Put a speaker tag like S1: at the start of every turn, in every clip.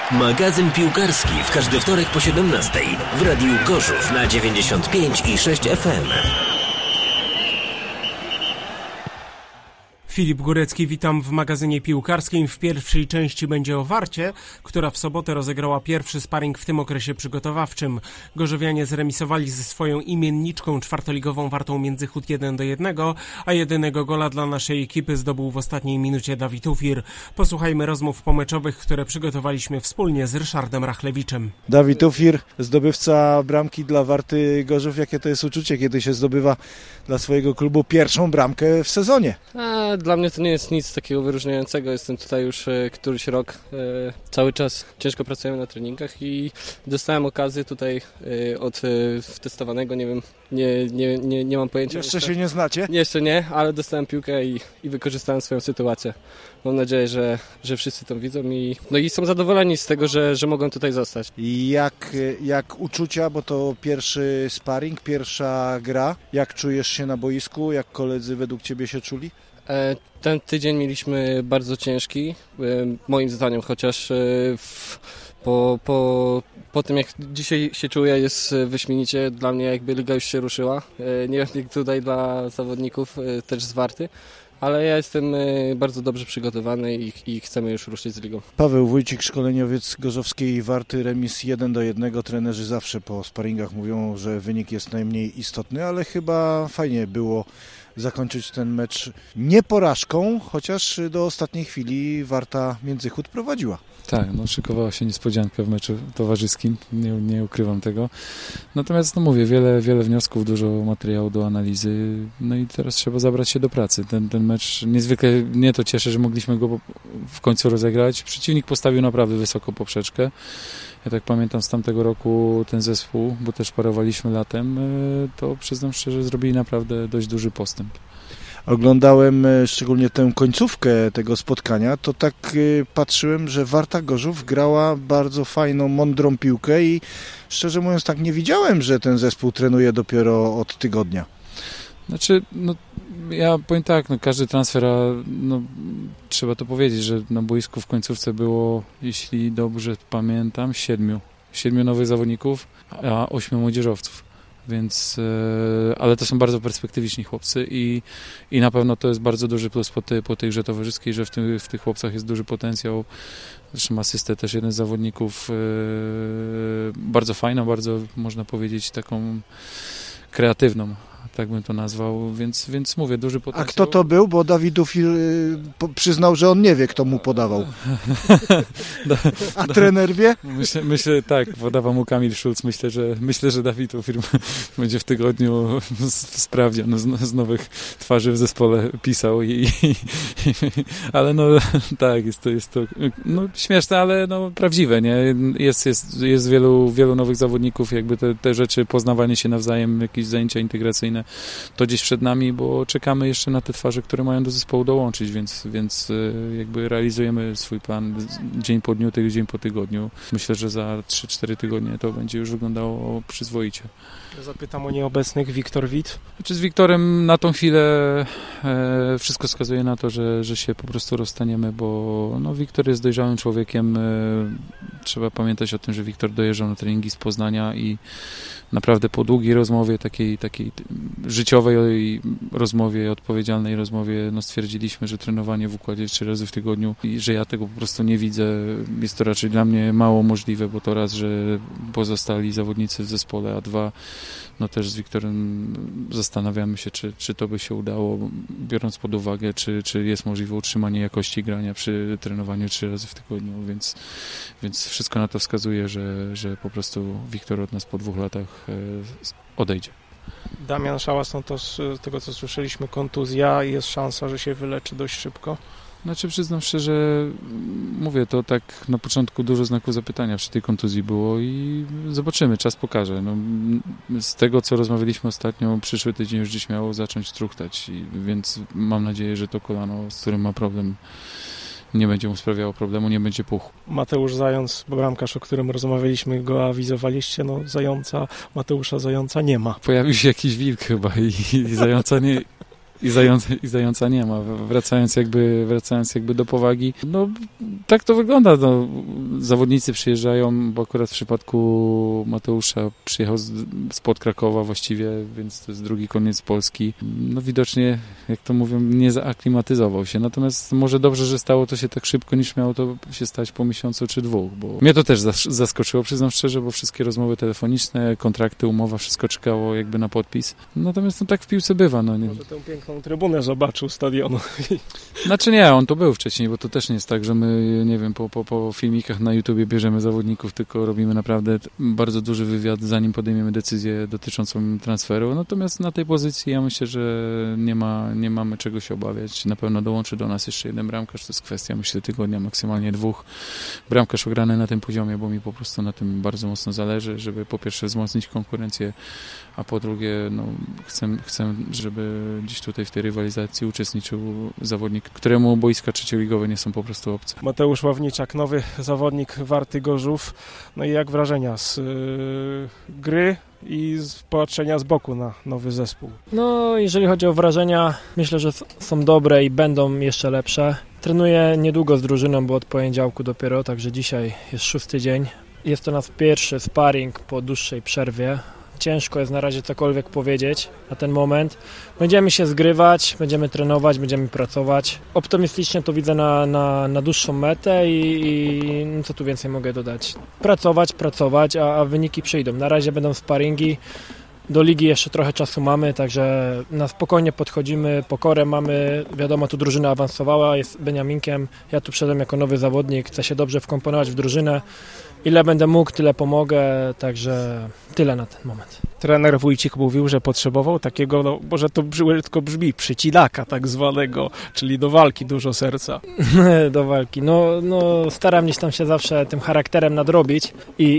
S1: Magazyn piłkarski w każdy wtorek po 17 w Radiu Gorzów na 95,6 FM.
S2: Filip Górecki, witam w magazynie piłkarskim. W pierwszej części będzie o Warcie, która w sobotę rozegrała pierwszy sparring w tym okresie przygotowawczym. Gorzowianie zremisowali ze swoją imienniczką czwartoligową Wartą Międzychód 1-1, a jedynego gola dla naszej ekipy zdobył w ostatniej minucie Dawid Ufir. Posłuchajmy rozmów pomeczowych, które przygotowaliśmy wspólnie z Ryszardem Rachlewiczem.
S3: Dawid Ufir, zdobywca bramki dla Warty Gorzów. Jakie to jest uczucie, kiedy się zdobywa dla swojego klubu pierwszą bramkę w sezonie?
S4: Dla mnie to nie jest nic takiego wyróżniającego. Jestem tutaj już któryś rok. Cały czas ciężko pracujemy na treningach i dostałem okazję tutaj od testowanego, nie wiem, nie mam pojęcia.
S3: Jeszcze się nie znacie?
S4: Jeszcze nie, ale dostałem piłkę i wykorzystałem swoją sytuację. Mam nadzieję, że wszyscy to widzą i są zadowoleni z tego, że mogą tutaj zostać.
S3: Jak uczucia, bo to pierwszy sparring, pierwsza gra. Jak czujesz się na boisku? Jak koledzy według Ciebie się czuli?
S4: Ten tydzień mieliśmy bardzo ciężki, moim zdaniem, chociaż po tym jak dzisiaj się czuję jest wyśmienicie. Dla mnie jakby liga już się ruszyła, nie wiem jak tutaj dla zawodników też z Warty, ale ja jestem bardzo dobrze przygotowany i chcemy już ruszyć z ligą.
S3: Paweł Wójcik, szkoleniowiec gorzowskiej Warty, remis 1-1. Trenerzy zawsze po sparingach mówią, że wynik jest najmniej istotny, ale chyba fajnie było zakończyć ten mecz nie porażką, chociaż do ostatniej chwili Warta Międzychód prowadziła.
S5: Tak, szykowała się niespodzianka w meczu towarzyskim, nie ukrywam tego. Natomiast mówię, wiele wniosków, dużo materiału do analizy, i teraz trzeba zabrać się do pracy. Ten mecz niezwykle mnie to cieszy, że mogliśmy go w końcu rozegrać. Przeciwnik postawił naprawdę wysoko poprzeczkę. Ja tak pamiętam z tamtego roku ten zespół, bo też parowaliśmy latem, to przyznam szczerze, zrobili naprawdę dość duży postęp.
S3: Oglądałem szczególnie tę końcówkę tego spotkania, to tak patrzyłem, że Warta Gorzów grała bardzo fajną, mądrą piłkę i szczerze mówiąc tak nie widziałem, że ten zespół trenuje dopiero od tygodnia.
S5: Znaczy, ja powiem tak, każdy transfer, trzeba to powiedzieć, że na boisku w końcówce było, jeśli dobrze pamiętam, 7 nowych zawodników, a 8 młodzieżowców. Więc, ale to są bardzo perspektywiczni chłopcy i na pewno to jest bardzo duży plus po tej grze towarzyskiej, że w tych chłopcach jest duży potencjał. Zresztą asystę też jeden z zawodników, bardzo fajną, bardzo można powiedzieć taką kreatywną, tak bym to nazwał, więc mówię, duży potencjał.
S3: A kto to był? Bo Dawid Ufir przyznał, że on nie wie, kto mu podawał. A trener wie?
S5: Myślę tak, podawał mu Kamil Szulc. Myślę, że Dawid Ufir będzie w tygodniu sprawdzian z nowych twarzy w zespole pisał. Ale tak, jest to śmieszne, ale prawdziwe, nie? Jest wielu nowych zawodników, jakby te rzeczy, poznawanie się nawzajem, jakieś zajęcia integracyjne, to gdzieś przed nami, bo czekamy jeszcze na te twarze, które mają do zespołu dołączyć, więc jakby realizujemy swój plan dzień po dniu, dzień po tygodniu. Myślę, że za 3-4 tygodnie to będzie już wyglądało przyzwoicie.
S2: Zapytam o nieobecnych. Wiktor Wit?
S5: Z Wiktorem na tą chwilę wszystko wskazuje na to, że się po prostu rozstaniemy, bo Wiktor jest dojrzałym człowiekiem. Trzeba pamiętać o tym, że Wiktor dojeżdżał na treningi z Poznania i naprawdę po długiej rozmowie, takiej życiowej rozmowie, odpowiedzialnej rozmowie, stwierdziliśmy, że trenowanie w układzie 3 razy w tygodniu i że ja tego po prostu nie widzę. Jest to raczej dla mnie mało możliwe, bo to raz, że pozostali zawodnicy w zespole, a 2, też z Wiktorem zastanawiamy się, czy to by się udało, biorąc pod uwagę, czy jest możliwe utrzymanie jakości grania przy trenowaniu 3 razy w tygodniu, więc wszystko na to wskazuje, że po prostu Wiktor od nas po 2 latach odejdzie.
S2: Damian Szałas, to z tego co słyszeliśmy, kontuzja i jest szansa, że się wyleczy dość szybko.
S5: Przyznam szczerze, mówię, to tak na początku dużo znaków zapytania przy tej kontuzji było i zobaczymy, czas pokaże. Z tego, co rozmawialiśmy ostatnio, przyszły tydzień już gdzieś miało zacząć truchtać, więc mam nadzieję, że to kolano, z którym ma problem, nie będzie mu sprawiało problemu, nie będzie puchu. Mateusz
S2: Zając, bramkarz, o którym rozmawialiśmy, go awizowaliście, Mateusza Zająca nie ma.
S5: Pojawił się jakiś wilk chyba i Zająca nie... I Zająca nie ma. Wracając jakby do powagi, tak to wygląda. zawodnicy przyjeżdżają, bo akurat w przypadku Mateusza przyjechał spod Krakowa właściwie, więc to jest drugi koniec Polski. No widocznie, jak to mówią, nie zaaklimatyzował się. Natomiast może dobrze, że stało to się tak szybko, niż miało to się stać po miesiącu czy dwóch, bo mnie to też zaskoczyło, przyznam szczerze, bo wszystkie rozmowy telefoniczne, kontrakty, umowa, wszystko czekało jakby na podpis. Natomiast no tak w piłce bywa. No, nie.
S2: Może tę piękną trybunę zobaczył stadionu.
S5: Znaczy nie, on to był wcześniej, bo to też nie jest tak, że my, nie wiem, po filmikach na YouTubie bierzemy zawodników, tylko robimy naprawdę bardzo duży wywiad, zanim podejmiemy decyzję dotyczącą transferu. Natomiast na tej pozycji ja myślę, że nie mamy czego się obawiać. Na pewno dołączy do nas jeszcze jeden bramkarz, to jest kwestia, myślę, tygodnia, maksymalnie 2. Bramkarz ograny na tym poziomie, bo mi po prostu na tym bardzo mocno zależy, żeby po pierwsze wzmocnić konkurencję, a po drugie no, chcę, żeby gdzieś tutaj w tej rywalizacji uczestniczył zawodnik, któremu boiska trzecioligowe nie są po prostu obce.
S2: Mateusz Ławniczak, nowy zawodnik Warty Gorzów. No i jak wrażenia z gry i z patrzenia z boku na nowy zespół?
S6: No, jeżeli chodzi o wrażenia, myślę, że są dobre i będą jeszcze lepsze. Trenuję niedługo z drużyną, bo od poniedziałku dopiero, także dzisiaj jest 6. dzień. Jest to nasz pierwszy sparring po dłuższej przerwie. Ciężko jest na razie cokolwiek powiedzieć na ten moment. Będziemy się zgrywać, będziemy trenować, będziemy pracować. Optymistycznie to widzę na dłuższą metę i co tu więcej mogę dodać. Pracować, a wyniki przyjdą. Na razie będą sparingi. Do ligi jeszcze trochę czasu mamy, także na spokojnie podchodzimy, pokorę mamy. Wiadomo, tu drużyna awansowała, jest Beniaminkiem. Ja tu przyszedłem jako nowy zawodnik, chcę się dobrze wkomponować w drużynę. Ile będę mógł, tyle pomogę, także tyle na ten moment.
S2: Trener Wójcik mówił, że potrzebował takiego, no, może to brzydko brzmi, przycinaka tak zwanego, czyli do walki dużo serca.
S6: Do walki. No staram gdzieś tam się zawsze tym charakterem nadrobić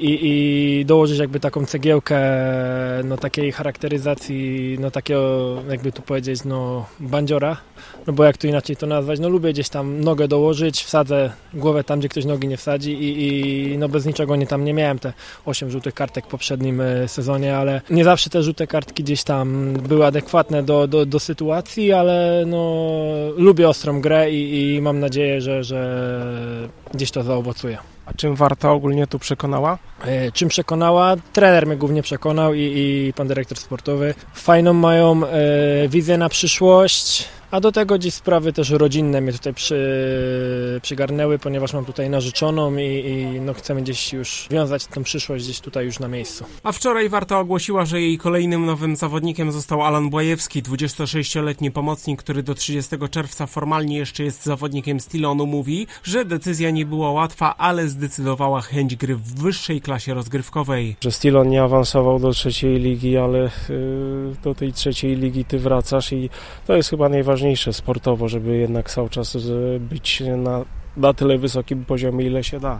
S6: i dołożyć jakby taką cegiełkę no takiej charakteryzacji, no takiego jakby tu powiedzieć, no bandziora, no bo jak tu inaczej to nazwać, no lubię gdzieś tam nogę dołożyć, wsadzę głowę tam, gdzie ktoś nogi nie wsadzi i no bez niczego nie miałem te 8 żółtych kartek w poprzednim sezonie, ale nie zawsze te żółte kartki gdzieś tam były adekwatne do sytuacji, ale no lubię ostrą grę i mam nadzieję, że gdzieś to zaowocuje.
S2: A czym Warta ogólnie tu przekonała?
S6: Czym przekonała? Trener mnie głównie przekonał i pan dyrektor sportowy. Fajną mają wizję na przyszłość, a do tego gdzieś sprawy też rodzinne mnie tutaj przygarnęły, ponieważ mam tutaj narzeczoną i no chcemy gdzieś już wiązać tę przyszłość gdzieś tutaj już na miejscu.
S2: A wczoraj Warta ogłosiła, że jej kolejnym nowym zawodnikiem został Alan Błajewski, 26-letni pomocnik, który do 30 czerwca formalnie jeszcze jest zawodnikiem Stillonu. Mówi, że decyzja nie była łatwa, ale zdecydowała chęć gry w wyższej klasie rozgrywkowej. Że Stillon nie awansował do trzeciej ligi, ale do tej trzeciej ligi ty wracasz i to jest chyba najważniejsze sportowo, żeby jednak cały czas być na tyle wysokim poziomie, ile się da.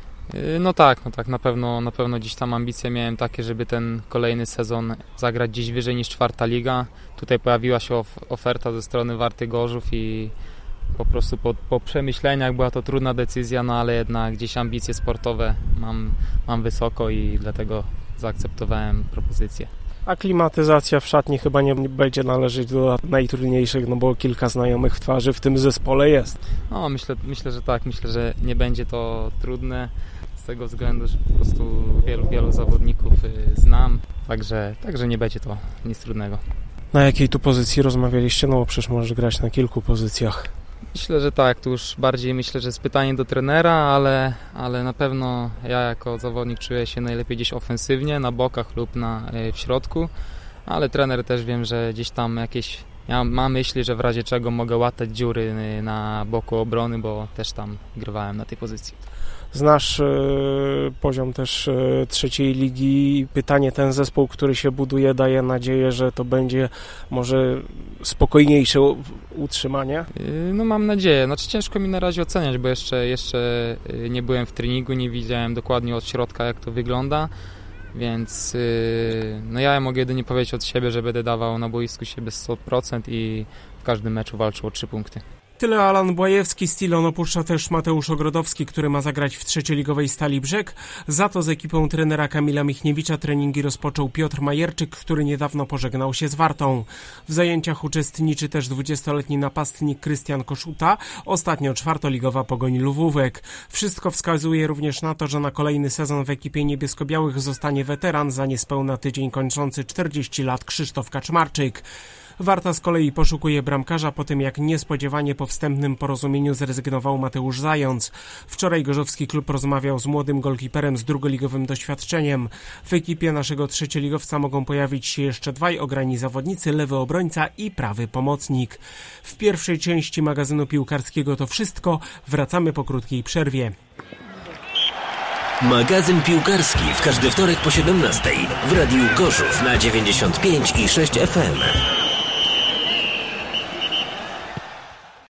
S7: No tak, na pewno gdzieś tam ambicje miałem takie, żeby ten kolejny sezon zagrać gdzieś wyżej niż 4. liga. Tutaj pojawiła się oferta ze strony Warty Gorzów i po prostu po przemyśleniach była to trudna decyzja, no ale jednak gdzieś ambicje sportowe mam wysoko i dlatego zaakceptowałem propozycję.
S2: Aklimatyzacja w szatni chyba nie będzie należeć do najtrudniejszych, no bo kilka znajomych twarzy w tym zespole jest.
S7: No myślę, że tak. Myślę, że nie będzie to trudne z tego względu, że po prostu wielu zawodników znam, także nie będzie to nic trudnego.
S2: Na jakiej tu pozycji rozmawialiście? No bo przecież możesz grać na kilku pozycjach.
S7: Myślę, że tak, tu już bardziej myślę, że jest pytanie do trenera, ale na pewno ja jako zawodnik czuję się najlepiej gdzieś ofensywnie, na bokach lub w środku, ale trener też wiem, że gdzieś tam ma myśli, że w razie czego mogę łatać dziury na boku obrony, bo też tam grywałem na tej pozycji.
S2: Znasz poziom też trzeciej ligi. Pytanie, ten zespół, który się buduje, daje nadzieję, że to będzie może spokojniejsze utrzymanie?
S7: No mam nadzieję. Znaczy ciężko mi na razie oceniać, bo jeszcze nie byłem w treningu, nie widziałem dokładnie od środka, jak to wygląda, więc no ja mogę jedynie powiedzieć od siebie, że będę dawał na boisku siebie 100% i w każdym meczu walczył o 3 punkty.
S2: Tyle Alan Błajewski. Stilon opuszcza też Mateusz Ogrodowski, który ma zagrać w trzecioligowej Stali Brzeg. Za to z ekipą trenera Kamila Michniewicza treningi rozpoczął Piotr Majerczyk, który niedawno pożegnał się z Wartą. W zajęciach uczestniczy też 20-letni napastnik Krystian Koszuta, ostatnio czwartoligowa Pogoń Lwówek. Wszystko wskazuje również na to, że na kolejny sezon w ekipie niebiesko-białych zostanie weteran za niespełna tydzień kończący 40 lat Krzysztof Kaczmarczyk. Warta z kolei poszukuje bramkarza po tym, jak niespodziewanie po wstępnym porozumieniu zrezygnował Mateusz Zając. Wczoraj gorzowski klub rozmawiał z młodym golkiperem z drugoligowym doświadczeniem. W ekipie naszego trzecioligowca mogą pojawić się jeszcze dwaj ograni zawodnicy, lewy obrońca i prawy pomocnik. W pierwszej części magazynu piłkarskiego to wszystko. Wracamy po krótkiej przerwie.
S1: Magazyn piłkarski w każdy wtorek po 17:00 w Radiu Gorzów na 95,6 FM.